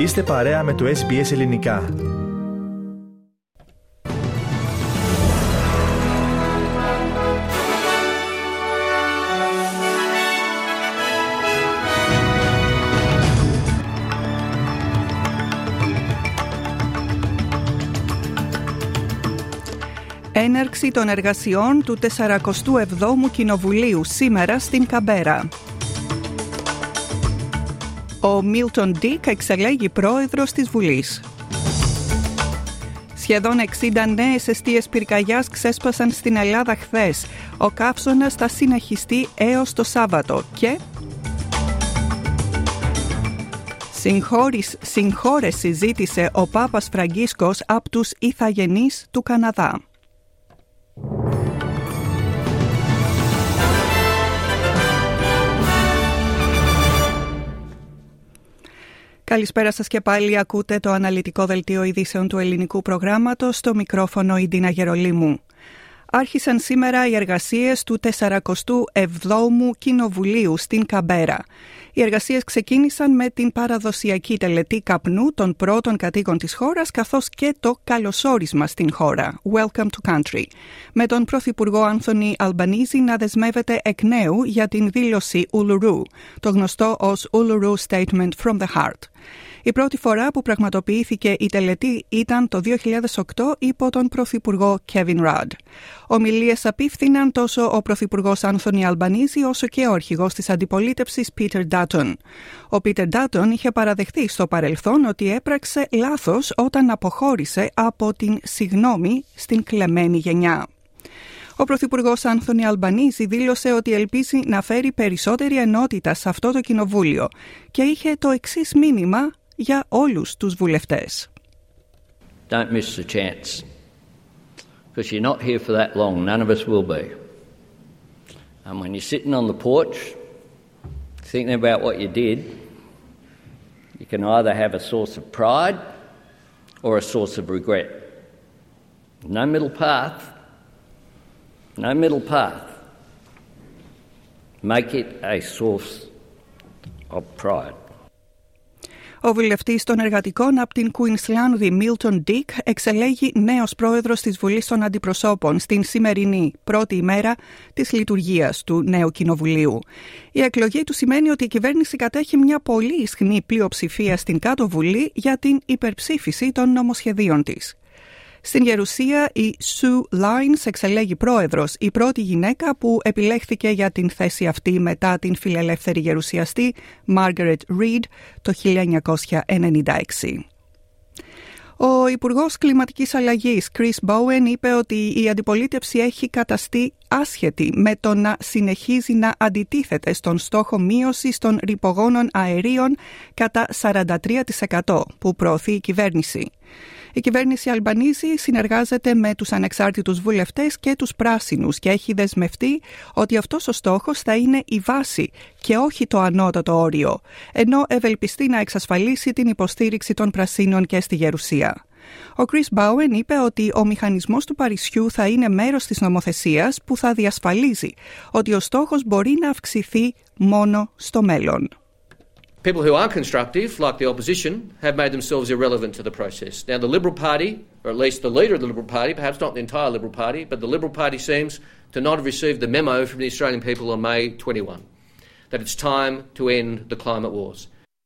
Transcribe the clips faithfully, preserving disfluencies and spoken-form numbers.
Είστε παρέα με το Ες Μπι Ες Ελληνικά. Έναρξη των εργασιών του τεσσαρακοστού εβδόμου Κοινοβουλίου σήμερα στην Καμπέρα. Ο Μίλτον Ντίκ εξελέγει πρόεδρος της Βουλής. Σχεδόν εξήντα νέες εστίες πυρκαγιάς ξέσπασαν στην Ελλάδα χθες. Ο καύσωνας θα συνεχιστεί έως το Σάββατο και... Συγχώρεση ζήτησε ο Πάπας Φραγκίσκος από τους ηθαγενείς του Καναδά. Καλησπέρα σας και πάλι. Ακούτε το αναλυτικό δελτίο ειδήσεων του ελληνικού προγράμματος. Στο μικρόφωνο η Ντίνα Γερολίμου. Άρχισαν σήμερα οι εργασίες του τεσσαρακοστού εβδόμου Κοινοβουλίου στην Καμπέρα. Οι εργασίες ξεκίνησαν με την παραδοσιακή τελετή καπνού των πρώτων κατοίκων της χώρας, καθώς και το καλωσόρισμα στην χώρα, Welcome to Country, με τον Πρωθυπουργό Άνθονι Αλμπανίζη να δεσμεύεται εκ νέου για την δήλωση Uluru, το γνωστό ως Uluru Statement from the Heart. Η πρώτη φορά που πραγματοποιήθηκε η τελετή ήταν το δύο χιλιάδες οκτώ υπό τον Πρωθυπουργό Kevin Rudd. Ομιλίες απίφθηναν τόσο ο Πρωθυπουργός Άνθονι Αλμπανίζη όσο και ο αρχηγός της αντιπολίτευσης Peter Dutton. Ο Peter Dutton είχε παραδεχθεί στο παρελθόν ότι έπραξε λάθος όταν αποχώρησε από την συγνώμη στην κλεμμένη γενιά. Ο Πρωθυπουργός Άνθονι Αλμπανίζη δήλωσε ότι ελπίζει να φέρει περισσότερη ενότητα σε αυτό το κοινοβούλιο και είχε το εξής μήνυμα για όλους τους βουλευτές. Don't miss the chance. Because you're not here for that long. None of us will be. And when you're sitting on the porch, thinking about what you did, you can either have a source of pride or a source of regret. No middle path. No middle path. Make it a source of pride. Ο βουλευτής των εργατικών από την Κουινσλάνδη, Μίλτον Ντίκ, εξελέγει νέος πρόεδρος της Βουλής των Αντιπροσώπων στην σημερινή πρώτη ημέρα της λειτουργίας του νέου κοινοβουλίου. Η εκλογή του σημαίνει ότι η κυβέρνηση κατέχει μια πολύ ισχνή πλειοψηφία στην κάτω Βουλή για την υπερψήφιση των νομοσχεδίων της. Στην Γερουσία η Sue Lines εξελέγει πρόεδρος, η πρώτη γυναίκα που επιλέχθηκε για την θέση αυτή μετά την φιλελεύθερη γερουσιαστή Margaret Reed το χίλια εννιακόσια ενενήντα έξι. Ο Υπουργός Κλιματικής Αλλαγής Chris Bowen είπε ότι η αντιπολίτευση έχει καταστεί άσχετη με το να συνεχίζει να αντιτίθεται στον στόχο μείωσης των ρυπογόνων αερίων κατά σαράντα τρία τοις εκατό που προωθεί η κυβέρνηση. Η κυβέρνηση Αλμπανίζη συνεργάζεται με τους ανεξάρτητους βουλευτές και τους πράσινους και έχει δεσμευτεί ότι αυτός ο στόχος θα είναι η βάση και όχι το ανώτατο όριο, ενώ ευελπιστεί να εξασφαλίσει την υποστήριξη των πρασίνων και στη Γερουσία. Ο Chris Bowen είπε ότι ο μηχανισμός του Παρισιού θα είναι μέρος της νομοθεσίας που θα διασφαλίζει ότι ο στόχος μπορεί να αυξηθεί μόνο στο μέλλον. People who are constructive, like the opposition, have made themselves irrelevant to the process. Now, the Liberal Party, or at least the leader of the Liberal Party, perhaps not the entire Liberal Party, but the Liberal Party seems to not have received the memo from the Australian people on May twenty-first, that it's time to end the climate wars.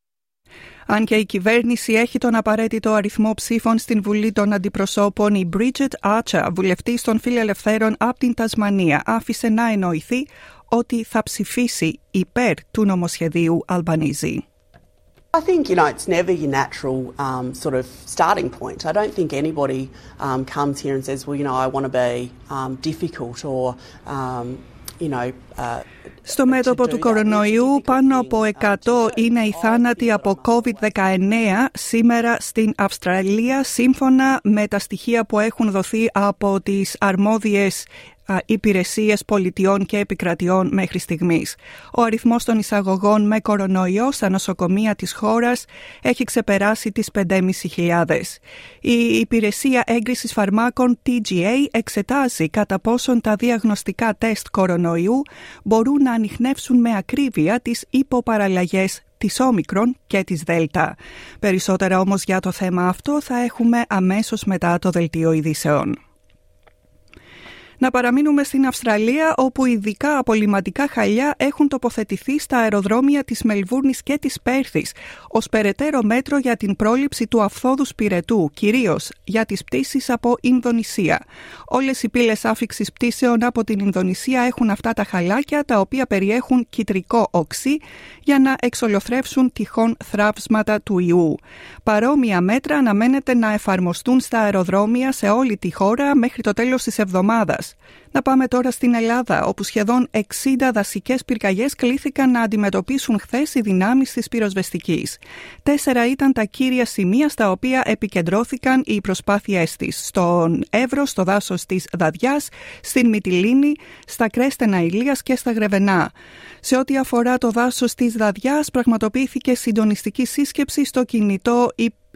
Αν και η κυβέρνηση έχει τον απαραίτητο αριθμό ψήφων στην Βουλή των Αντιπροσώπων, η Bridget Archer, βουλευτής των Φιλελευθέρων από την Τασμανία, άφησε να εννοηθεί ότι θα ψηφίσει υπέρ του νομοσχεδίου Αλμπανίζη. I think, you know, it's never your natural um, sort of starting point. I don't think anybody um, comes here and says, well, you know, I want to be um, difficult or, um, you know... Uh, Στο μέτωπο του κορονοϊού, πάνω από εκατό είναι οι θάνατοι από κόβιντ δεκαεννέα σήμερα στην Αυστραλία, σύμφωνα με τα στοιχεία που έχουν δοθεί από τις αρμόδιες υπηρεσίες πολιτιών και επικρατιών μέχρι στιγμής. Ο αριθμός των εισαγωγών με κορονοϊό στα νοσοκομεία της χώρας έχει ξεπεράσει τις πέντε χιλιάδες πεντακόσια. Η υπηρεσία έγκρισης φαρμάκων τι τζι έι εξετάζει κατά πόσον τα διαγνωστικά τεστ κορονοϊού μπορούν να ανιχνεύσουν με ακρίβεια τις υποπαραλλαγές της Όμικρον και της Δέλτα. Περισσότερα όμως για το θέμα αυτό θα έχουμε αμέσως μετά το δελτίο ειδήσεων. Να παραμείνουμε στην Αυστραλία, όπου ειδικά απολυμαντικά χαλιά έχουν τοποθετηθεί στα αεροδρόμια της Μελβούρνης και της Πέρθης ως περαιτέρω μέτρο για την πρόληψη του αυθόδους πυρετού, κυρίως για τις πτήσεις από Ινδονησία. Όλες οι πύλες άφιξης πτήσεων από την Ινδονησία έχουν αυτά τα χαλάκια, τα οποία περιέχουν κιτρικό οξύ για να εξολοθρεύσουν τυχόν θραύσματα του ιού. Παρόμοια μέτρα αναμένεται να εφαρμοστούν στα αεροδρόμια σε όλη τη χώρα μέχρι το τέλος της εβδομάδας. Να πάμε τώρα στην Ελλάδα, όπου σχεδόν εξήντα δασικές πυρκαγιές κλήθηκαν να αντιμετωπίσουν χθες οι δυνάμεις της πυροσβεστικής. Τέσσερα ήταν τα κύρια σημεία στα οποία επικεντρώθηκαν οι προσπάθειές της: στον Εύρο, στο δάσος της Δαδιάς, στην Μυτιλήνη, στα Κρέστενα Ηλίας και στα Γρεβενά. Σε ό,τι αφορά το δάσος της Δαδιάς, πραγματοποιήθηκε συντονιστική σύσκεψη στο κινητό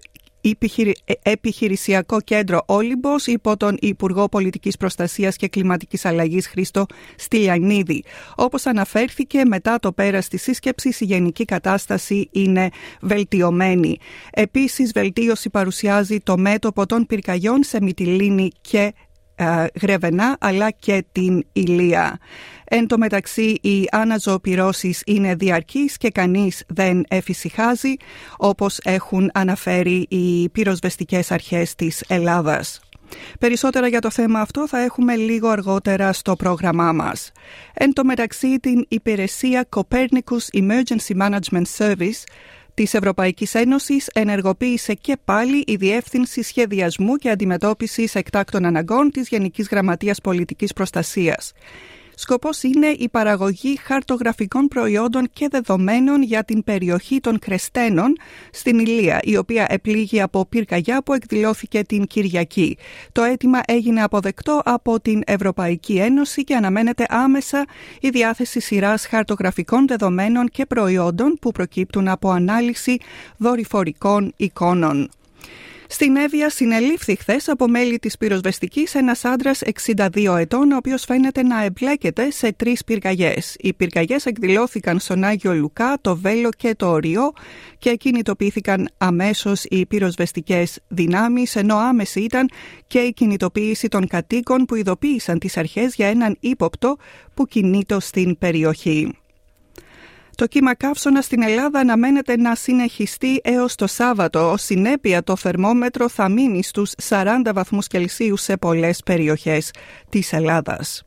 Επιχειρησιακό Κέντρο Όλυμπος υπό τον Υπουργό Πολιτικής Προστασίας και Κλιματικής Αλλαγής Χρήστο Στυλιανίδη. Όπως αναφέρθηκε, μετά το πέρας της σύσκεψης η γενική κατάσταση είναι βελτιωμένη. Επίσης, βελτίωση παρουσιάζει το μέτωπο των πυρκαγιών σε Μυτιλήνη και Γρεβενά αλλά και την Ηλία. Εν τω μεταξύ, οι αναζωοπυρώσεις είναι διαρκείς και κανείς δεν εφησυχάζει, όπως έχουν αναφέρει οι πυροσβεστικές αρχές της Ελλάδας. Περισσότερα για το θέμα αυτό θα έχουμε λίγο αργότερα στο πρόγραμμά μας. Εν τω μεταξύ, την υπηρεσία Copernicus Emergency Management Service της Ευρωπαϊκής Ένωσης ενεργοποίησε και πάλι η Διεύθυνση Σχεδιασμού και Αντιμετώπισης Εκτάκτων Αναγκών της Γενικής Γραμματείας Πολιτικής Προστασίας. Σκοπός είναι η παραγωγή χαρτογραφικών προϊόντων και δεδομένων για την περιοχή των Κρεστένων στην Ηλία, η οποία επλήγει από πυρκαγιά που εκδηλώθηκε την Κυριακή. Το αίτημα έγινε αποδεκτό από την Ευρωπαϊκή Ένωση και αναμένεται άμεσα η διάθεση σειράς χαρτογραφικών δεδομένων και προϊόντων που προκύπτουν από ανάλυση δορυφορικών εικόνων. Στην Εύβοια συνελήφθη χθες από μέλη της πυροσβεστικής ένας άντρας εξήντα δύο ετών, ο οποίος φαίνεται να εμπλέκεται σε τρεις πυρκαγιές. Οι πυρκαγιές εκδηλώθηκαν στον Άγιο Λουκά, το Βέλο και το Οριό και κινητοποιήθηκαν αμέσως οι πυροσβεστικές δυνάμεις, ενώ άμεση ήταν και η κινητοποίηση των κατοίκων που ειδοποίησαν τις αρχές για έναν ύποπτο που κινείτο στην περιοχή. Το κύμα καύσωνα στην Ελλάδα αναμένεται να συνεχιστεί έως το Σάββατο. Ως συνέπεια, το θερμόμετρο θα μείνει στους σαράντα βαθμούς Κελσίου σε πολλές περιοχές της Ελλάδας.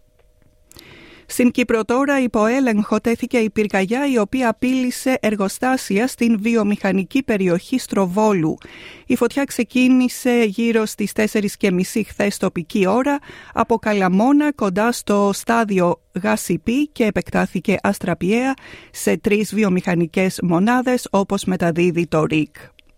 Στην Κύπρο τώρα υπό έλεγχο τέθηκε η πυρκαγιά, η οποία απείλησε εργοστάσια στην βιομηχανική περιοχή Στροβόλου. Η φωτιά ξεκίνησε γύρω στις τέσσερις και μισή χθες τοπική ώρα από Καλαμώνα κοντά στο στάδιο Γασιπί και επεκτάθηκε αστραπιαία σε τρεις βιομηχανικές μονάδες, όπως μεταδίδει το ΡΙΚ.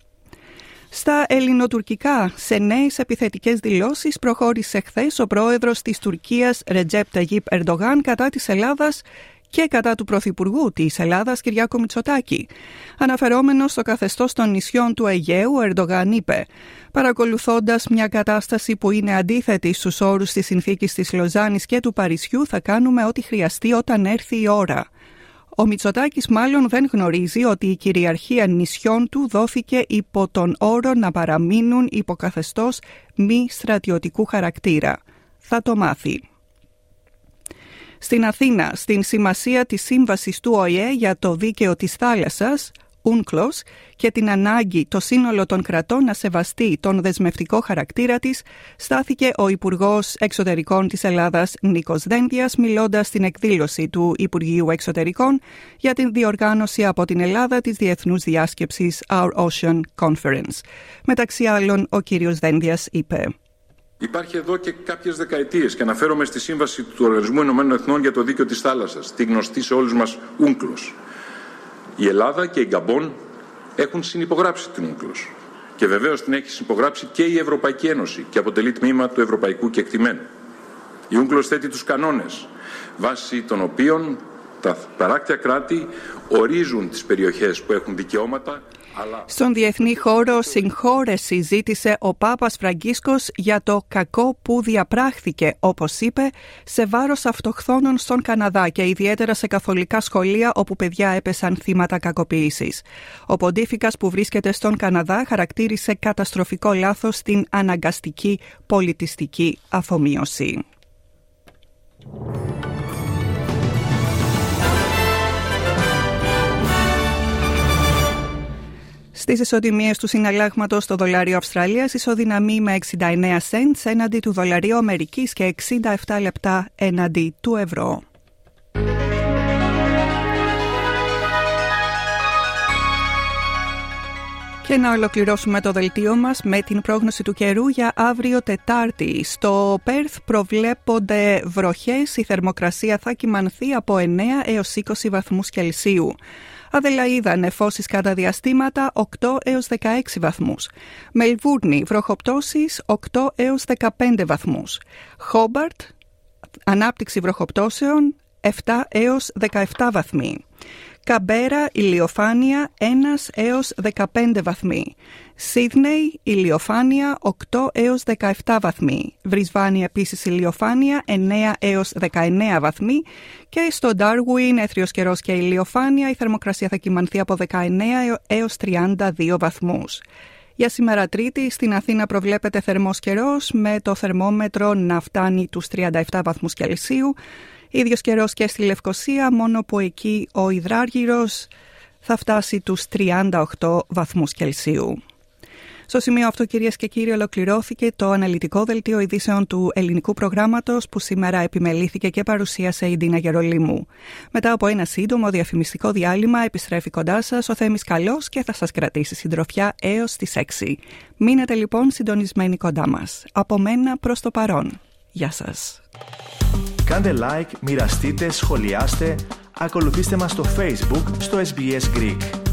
Στα ελληνοτουρκικά, σε νέες επιθετικές δηλώσεις προχώρησε χθες ο πρόεδρος της Τουρκίας Ρετζέπ Ταγίπ Ερντογάν κατά της Ελλάδας και κατά του Πρωθυπουργού της Ελλάδας Κυριάκο Μητσοτάκη. Αναφερόμενος στο καθεστώς των νησιών του Αιγαίου, ο Ερντογάν είπε: «Παρακολουθώντας μια κατάσταση που είναι αντίθετη στους όρους της συνθήκης της Λοζάνης και του Παρισιού, θα κάνουμε ό,τι χρειαστεί όταν έρθει η ώρα». Ο Μητσοτάκης μάλλον δεν γνωρίζει ότι η κυριαρχία νησιών του δόθηκε υπό τον όρο να παραμείνουν υπό καθεστώς μη στρατιωτικού χαρακτήρα. Θα το μάθει. Στην Αθήνα, στην σημασία της σύμβασης του Ο Η Ε για το δίκαιο της θάλασσας, UNCLOS, και την ανάγκη το σύνολο των κρατών να σεβαστεί τον δεσμευτικό χαρακτήρα της, στάθηκε ο Υπουργός Εξωτερικών της Ελλάδας Νίκος Δένδιας, μιλώντας στην εκδήλωση του Υπουργείου Εξωτερικών για την διοργάνωση από την Ελλάδα της διεθνούς διάσκεψης Our Ocean Conference. Μεταξύ άλλων, ο κύριος Δένδιας είπε: Υπάρχει εδώ και κάποιες δεκαετίες, και αναφέρομαι στη Σύμβαση του Οργανισμού Ηνωμένων Εθνών για το Δίκαιο της Θάλασσας, τη γνωστή σε όλους μας UNCLOS. Η Ελλάδα και η Γκαμπόν έχουν συνυπογράψει την UNCLOS και βεβαίως την έχει συνυπογράψει και η Ευρωπαϊκή Ένωση και αποτελεί τμήμα του ευρωπαϊκού κεκτημένου. Η UNCLOS θέτει τους κανόνες βάσει των οποίων τα παράκτια κράτη ορίζουν τις περιοχές που έχουν δικαιώματα. Στον διεθνή χώρο συγχώρεση ζήτησε ο Πάπας Φραγκίσκος για το κακό που διαπράχθηκε, όπως είπε, σε βάρος αυτοχθόνων στον Καναδά και ιδιαίτερα σε καθολικά σχολεία όπου παιδιά έπεσαν θύματα κακοποίησης. Ο Ποντίφικας που βρίσκεται στον Καναδά χαρακτήρισε καταστροφικό λάθος την αναγκαστική πολιτιστική αφομοίωση. Στις ισοτιμίες του συναλλάγματος, το δολάριο Αυστραλίας ισοδυναμεί με εξήντα εννέα σεντς έναντι του δολαρίου Αμερικής και εξήντα επτά λεπτά έναντι του ευρώ. Και να ολοκληρώσουμε το δελτίο μας με την πρόγνωση του καιρού για αύριο Τετάρτη. Στο Πέρθ προβλέπονται βροχές, η θερμοκρασία θα κυμανθεί από εννέα έως είκοσι βαθμούς Κελσίου. Αδελαΐδα, νεφώσεις κατά διαστήματα οκτώ έως δεκαέξι βαθμούς. Μελβούρνη, βροχοπτώσεις οκτώ έως δεκαπέντε βαθμούς. Χόμπαρτ, ανάπτυξη βροχοπτώσεων επτά έως δεκαεπτά βαθμοί. Καμπέρα, ηλιοφάνεια ένα έως δεκαπέντε βαθμοί. Σίδνεϊ, ηλιοφάνεια οκτώ έως δεκαεπτά βαθμοί. Βρισβάνη επίσης ηλιοφάνεια εννέα έως δεκαεννέα βαθμοί. Και στο Ντάρουιν, έθριος καιρός και ηλιοφάνεια, η θερμοκρασία θα κυμανθεί από δεκαεννέα έως τριάντα δύο βαθμούς. Για σήμερα Τρίτη στην Αθήνα προβλέπεται θερμός καιρός με το θερμόμετρο να φτάνει τους τριάντα επτά βαθμούς Κελσίου. Ίδιος καιρός και στη Λευκοσία, μόνο που εκεί ο υδράργυρος θα φτάσει τους τριάντα οκτώ βαθμούς Κελσίου. Στο σημείο αυτό, κυρίες και κύριοι, ολοκληρώθηκε το αναλυτικό δελτίο ειδήσεων του ελληνικού προγράμματος που σήμερα επιμελήθηκε και παρουσίασε η Ντίνα Γερολίμου. Μετά από ένα σύντομο διαφημιστικό διάλειμμα επιστρέφει κοντά σας ο Θέμης Καλός και θα σας κρατήσει συντροφιά έως τις έξι. Μείνετε λοιπόν συντονισμένοι κοντά μας. Από μένα προς το παρόν. Γεια σας. Κάντε like, μοιραστείτε, σχολιάστε, ακολουθήστε μας στο Facebook στο ες μπι ες Greek.